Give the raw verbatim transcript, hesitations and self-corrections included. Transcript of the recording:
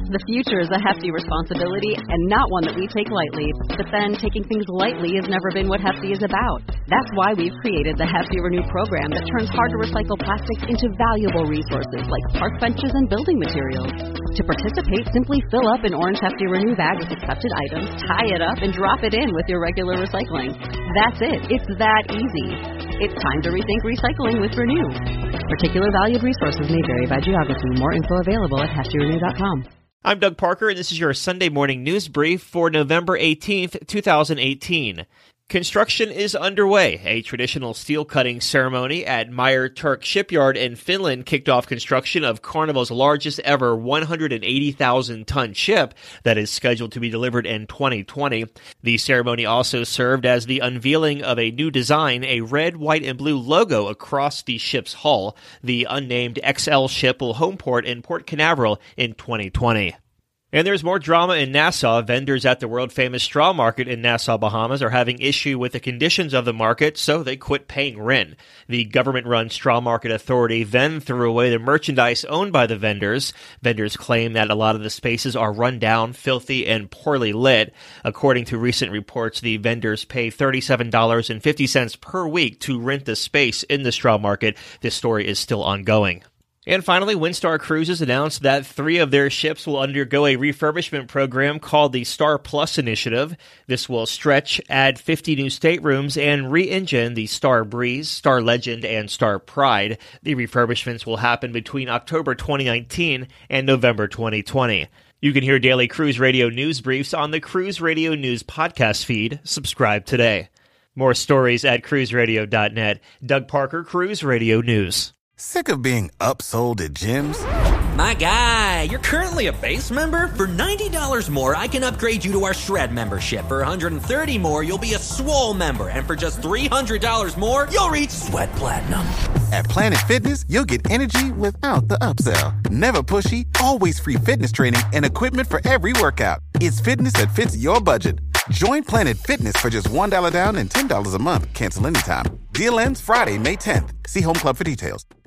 The future is a hefty responsibility and not one that we take lightly. But then, taking things lightly has never been what Hefty is about. That's why we've created the Hefty Renew program that turns hard-to-recycle plastics into valuable resources like park benches and building materials. To participate, simply fill up an orange Hefty Renew bag with accepted items, tie it up, and drop it in with your regular recycling. That's it. It's that easy. It's time to rethink recycling with Renew. Particular valued resources may vary by geography. More info available at hefty renew dot com. I'm Doug Parker, and this is your Sunday morning news brief for November eighteenth, twenty eighteen. Construction is underway. A traditional steel cutting ceremony at Meyer Turk Shipyard in Finland kicked off construction of Carnival's largest ever one hundred eighty thousand ton ship that is scheduled to be delivered in twenty twenty. The ceremony also served as the unveiling of a new design, a red, white, and blue logo across the ship's hull. The unnamed X L ship will homeport in Port Canaveral in twenty twenty. And there's more drama in Nassau. Vendors at the world-famous straw market in Nassau, Bahamas are having issue with the conditions of the market, so they quit paying rent. The government-run straw market authority then threw away the merchandise owned by the vendors. Vendors claim that a lot of the spaces are run down, filthy, and poorly lit. According to recent reports, the vendors pay thirty-seven dollars and fifty cents per week to rent the space in the straw market. This story is still ongoing. And finally, Windstar Cruises announced that three of their ships will undergo a refurbishment program called the Star Plus Initiative. This will stretch, add fifty new staterooms, and re-engine the Star Breeze, Star Legend, and Star Pride. The refurbishments will happen between October twenty nineteen and November twenty twenty. You can hear daily Cruise Radio news briefs on the Cruise Radio News podcast feed. Subscribe today. More stories at cruise radio dot net. Doug Parker, Cruise Radio News. Sick of being upsold at gyms? My guy, you're currently a base member? For ninety dollars more, I can upgrade you to our Shred membership. For one hundred thirty dollars more, you'll be a Swole member. And for just three hundred dollars more, you'll reach Sweat Platinum. At Planet Fitness, you'll get energy without the upsell. Never pushy, always free fitness training and equipment for every workout. It's fitness that fits your budget. Join Planet Fitness for just one dollar down and ten dollars a month. Cancel anytime. Deal ends Friday, May tenth. See Home Club for details.